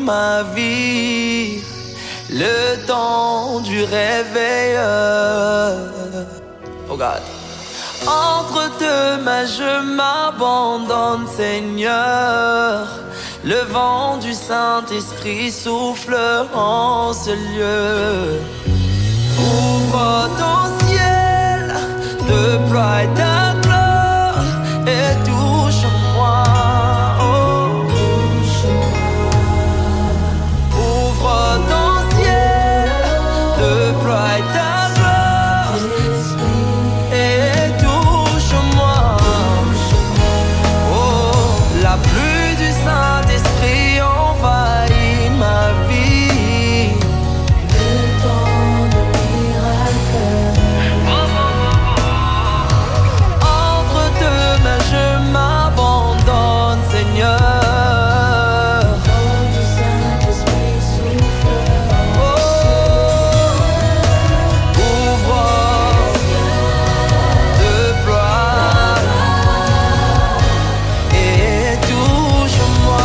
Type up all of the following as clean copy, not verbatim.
ma vie, le temps du réveil. Oh God. Entre deux mains je m'abandonne, Seigneur. Le vent du Saint-Esprit souffle en ce lieu. Ouvre ton ciel, déploie ta gloire et touche-moi. Oh, ouvre ton ciel, déploie ta gloire et touche-moi. Oh, la pluie du Saint-Esprit envahit ma vie. Le temps de miracle. Entre deux mains je m'abandonne, Seigneur. Le vent du Saint-Esprit souffle. Oh, ouvre, déploie et touche-moi.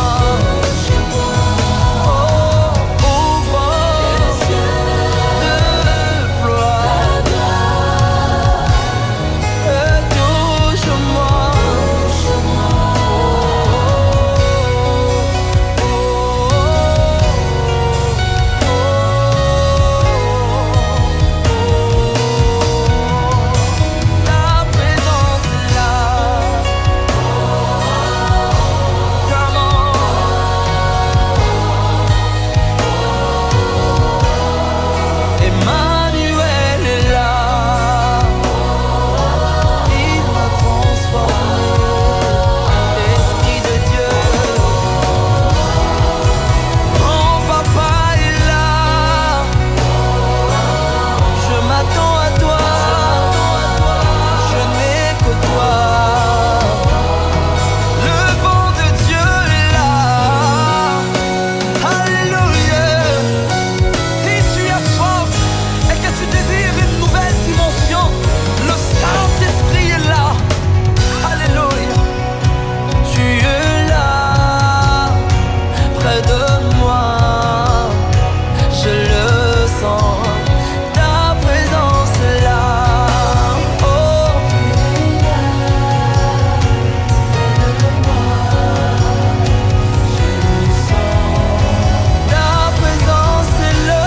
Oh, ouvre, déploie et touche-moi. Ta présence est là. Come on. Emmanuel est là. Il m'a transformé. L'Esprit de Dieu. Mon papa est là. Je m'attends à toi. Je n'ai que toi. Le vent de Dieu est là. Alléluia. Si tu as soif et que tu désires une nouvelle dimension, le Saint-Esprit est là. Alléluia. Tu es là, près de moi. Je le sens. Ta présence est là. Oh, tu es là, près de moi. Je le sens. Ta présence est là.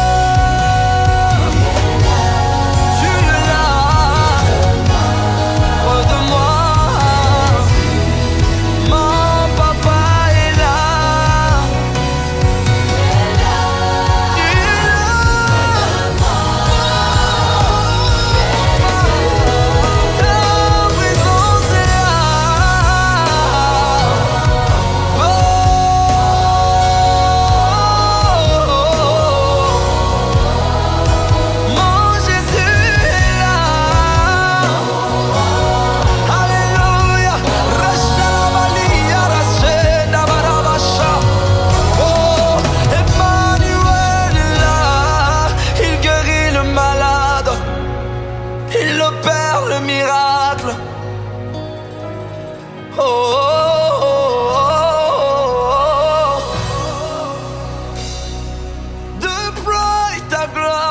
Tu es là, près de moi. Mon papa est là. Tu es là. Ta présence est là. Mon Jésus est là. Alléluia. Rachalabalia, Rachedabarabasha. Oh, Emmanuel est là. Il guérit le malade. Il opère le miracle. Oh, oh, oh, oh. Déploie ta gloire.